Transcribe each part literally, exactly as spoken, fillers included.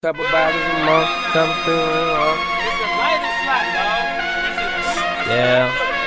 Couple bottles of more, couple things more. It's a lighter slot, dog. Yeah.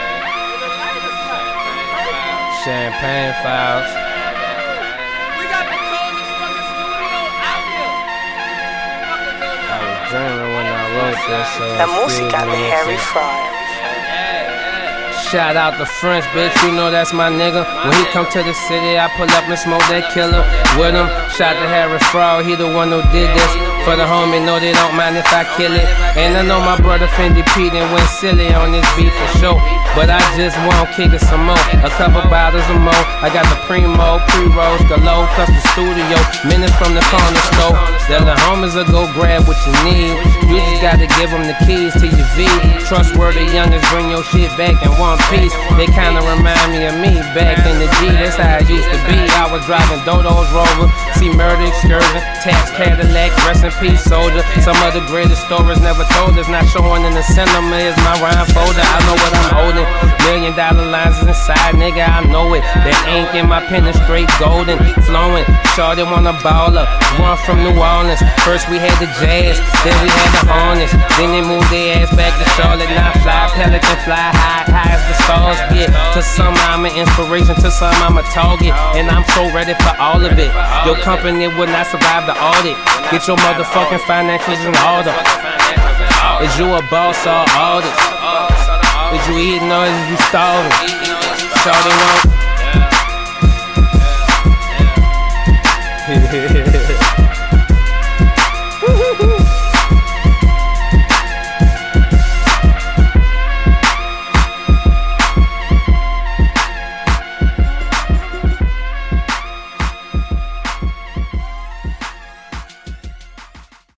Champagne files. We got the coldest fucking studio out here. I was dreaming when I wrote this, so La música de Harry Fraud. Shout out to French, bitch, you know that's my nigga. When he come to the city, I pull up and smoke that killer with him. Shout to Harry Fraud, he the one who did this. For the homie, know they don't mind if I kill it. And I know my brother Fendi Pete and went silly on this beat for sure. But I just won't kick it some more. A couple bottles of more. I got the Primo, pre-rolls, galore, plus the studio. Minutes from the corner store. Then the homies will go grab what you need. You just gotta give them the keys to your V. Trustworthy youngers, bring your shit back in one piece. They kinda remind me of me back in the G. That's how I used to be. I was driving Dodo's Rover, see murder excursion, tax Cadillac, rest in peace soldier. Some of the greatest stories never told us. Not showing in the cinema is my rhyme folder. I know what I'm holding. Million dollar lines is inside, nigga, I know it. The ink in my pen is straight golden, flowing. Shorty want a baller, one from New Orleans. First we had the Jazz, then we had the Hornets. Then they moved their ass back to Charlotte. Now fly, Pelican fly high, high as the stars get. To some I'm an inspiration, to some I'm a target. And I'm so ready for all of it. Your company will not survive the audit. Get your motherfucking financials in order. Is you a boss or artist? Is you eating or is you starving? Shorty won't.